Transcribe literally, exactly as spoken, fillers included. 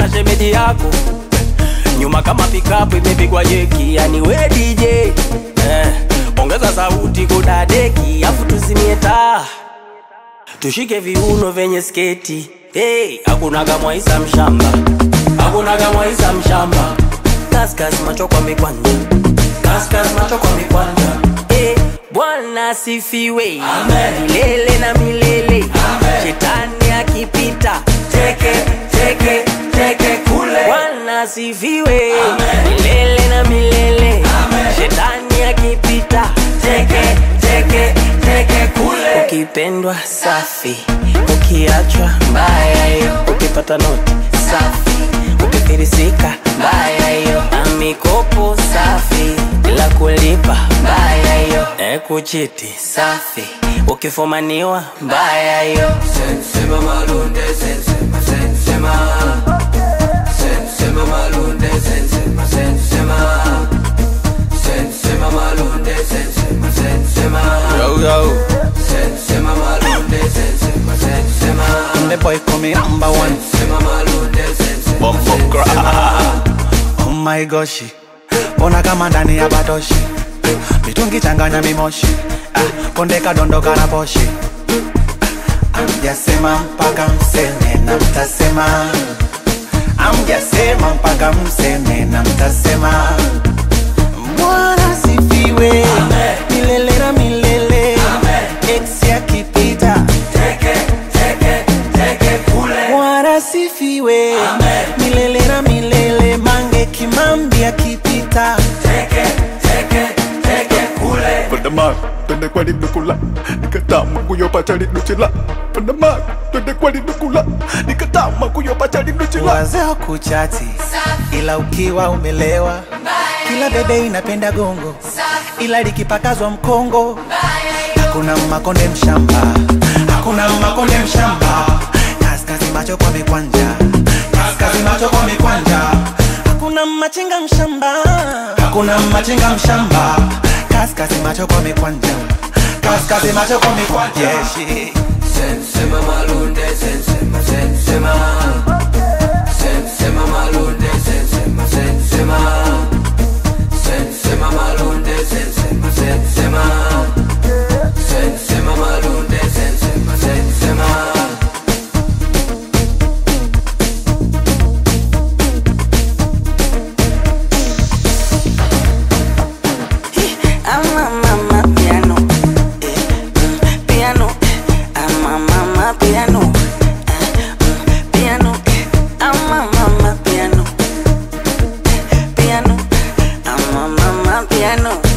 na shemeji yako. Nyuma kama pikapu imepigwa jeki, yani we D J. Eh, ongeza sauti kudadeki, afu tuzimie taa. Tushike viuno venye sketi. Hey, hakuna kama Isa mshamba. Hakuna kama Isa mshamba. Kaskas macho kwa mikwanja. Kaskas macho kwa mikwanja. Hey, Bwana sifiwe. Amen. Milele na milele. Amen. Shetani akipita, teke, teke, teke kule. Bwana sifiwe. Amen. Milele na milele. Amen. Shetani akipita, teke, teke, teke kule. Ukipendwa safi, ukiachwa mbaya yo. Ukipata noti safi, ukifirisika mbaya yo. Amikopo safi, bila kulipa mbaya yo. Ekuchiti safi, ukifumaniwa mbaya yo. Sensema malunde, sensema, sensema. Sensema malunde, sensema, sensema. Sensema malunde, sensema, sensema. Yo, yo. Sensema malunde, sensema, sensema. The boy coming number one. Sensema malunde, sensema, Bumbo sensema. Oh my gosh, ona kama ndani ya batoshi. Mitungi changanya mimoshi, ah, kondeka dondoka na poshi. Amjasema mpaka mseme na mtasema. Amjasema mpaka mseme na mtasema. Bwana sifiwe. Amen. Milele na milele. Amen. Ex ya kipita, Teke, teke, teke kule. Bwana sifiwe. Amen. Milele na milele. Mange Kimambi akipita, Teke, teke, teke kule. Pandama, twende kwa lidukula, nikatama kuyopata liduchila. Pandama, twende kwa lidukula, nikatama kuyopata liduchila. wazee kuchati ila ukiwa umelewa. Kila bebe inapenda gongo, ila likipakazwa mkongo. Hakuna makonde mshamba, hakuna makonde mshamba. Kaskazi macho kwa mikwanja, kaskazi macho kwa mikwanja. Hakuna machinga mshamba, hakuna machinga mshamba. Kaskazi macho kwa mikwanja, kaskazi macho kwa mikwanja. Yeah, shit. Sensema malunde, sensema, sensema. Sensema malunde, sensema, sensema. Sensema malunde, sensema, sensema. Sensema malunde, sensema, sensema. I'm a mama piano, eh, mm, piano. I'm a mama piano, eh, mm, piano. I'm a mama piano, piano. I'm a mama piano.